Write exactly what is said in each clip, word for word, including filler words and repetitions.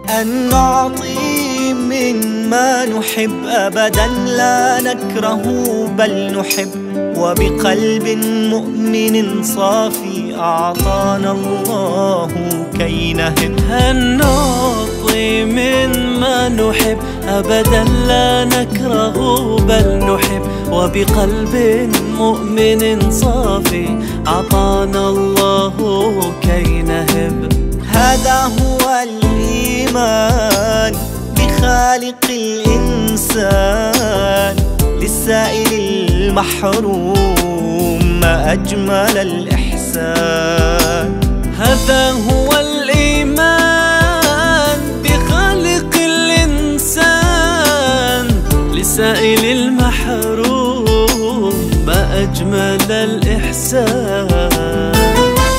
أن نعطي مما نحب أبدا لا نكره بل نحب، وبقلب مؤمن صافي أعطانا الله كي نهب. أن نعطي مما نحب أبدا لا نكره بل نحب، وبقلب مؤمن صافي أعطانا الله كي نهب. هذا هو الإيمان بخالق الإنسان، للسائل المحروم ما أجمل الإحسان. هذا هو الإيمان بخالق الإنسان، للسائل المحروم ما أجمل الإحسان.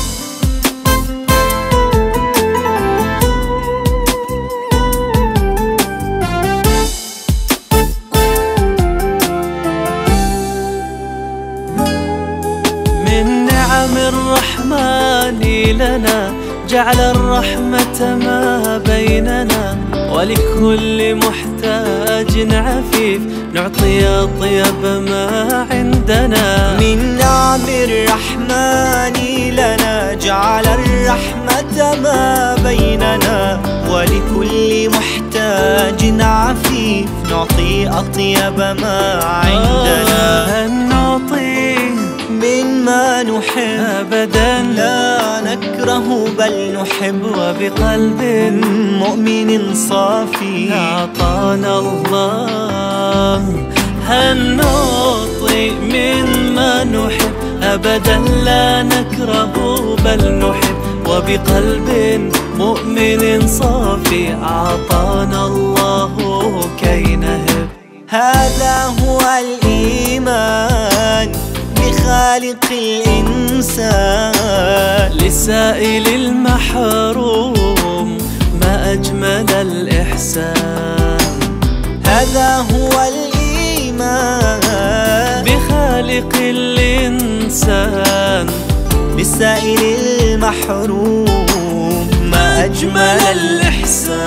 من نعم الرحمن لنا جعل الرحمة ما بيننا، ولكل محتاج عفيف نعطي أطيب ما عندنا. من نعم الرحمن لنا جعل الرحمة ما بيننا، ولكل محتاج عفيف نعطي أطيب ما عندنا. أن نعطي مما نحب أبدا لا نكره بل نحب، وبقلب مؤمن صافي أعطانا الله. أن نعطي مما نحب أبدا لا نكره بل نحب، وبقلب مؤمن صافي أعطانا الله كي نهب. هذا هو الإيمان بخالق الإنسان، للسائل المحروم ما أجمل الإحسان. هذا هو الإيمان بخالق الإنسان، للسائل المحروم ما أجمل الإحسان.